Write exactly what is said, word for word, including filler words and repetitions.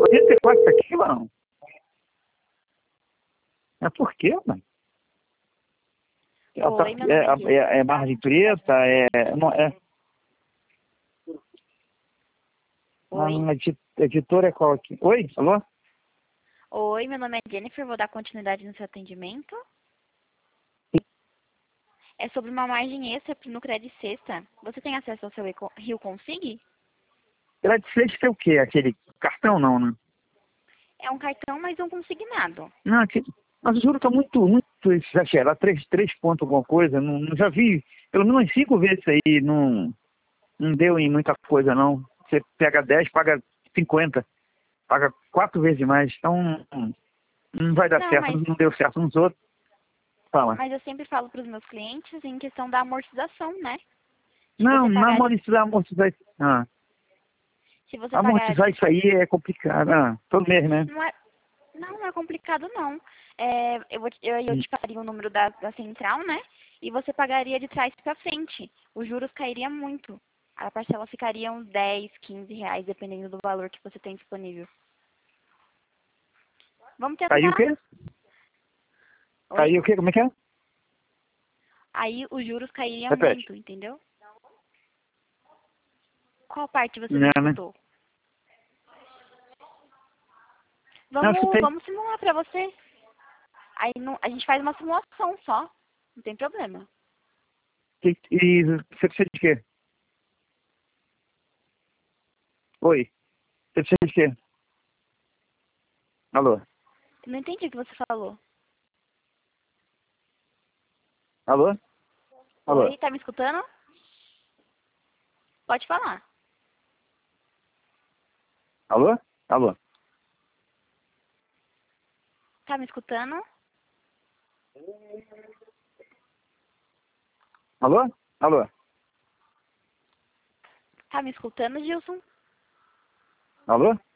oitenta e quatro tá aqui, não? É por quê, mano? Ela tá, Oi, meu nome é é, Jennifer. é, é margem preta, é... Não, é Oi. a edi- editora é qual aqui? Oi, alô? Oi, meu nome é Jennifer, vou dar continuidade no seu atendimento. É sobre uma margem extra no crédito sexta. Você tem acesso ao seu Eco- Rio Config? Ela de sexta é o quê? Aquele cartão, não, né? É um cartão, mas um consignado. Não, aquele... Mas o juro tá muito, muito exagerado. Três, três pontos alguma coisa. Não, não já vi pelo menos umas cinco vezes isso aí. Não, não deu em muita coisa, não. Você pega dez, paga cinquenta. Paga quatro vezes mais. Então, não, não vai dar Não, certo. mas, Não deu certo nos outros. Fala. mas eu sempre falo para os meus clientes em questão da amortização, né? Se Não, você não pagar, amortizar, amortizar. Ah, se você pagar, amortizar isso aí é complicado. Ah, todo mês, né? não é, não, não é complicado não. É, eu, vou te- eu, eu Hum. te passaria o número da, da central, né? E você pagaria de trás para frente. Os juros cairiam muito. A parcela ficaria uns dez, quinze reais, dependendo do valor que você tem disponível. Vamos Aí o tentar? quê? Oi? Aí o quê? Como é que é? Aí os juros cairiam Repete. muito, entendeu? Qual parte você não Não, né? escutou? Não, Vamos, escutei. vamos simular pra você. Aí não- a gente faz uma simulação só. Não tem problema. E, e você precisa de quê? Oi. Você precisa de quê? Alô? Não entendi o que você falou. Alô? Alô? Oi, tá me escutando? Pode falar. Alô? Alô? Tá me escutando? Alô? Alô? Tá me escutando, Gilson? Alô?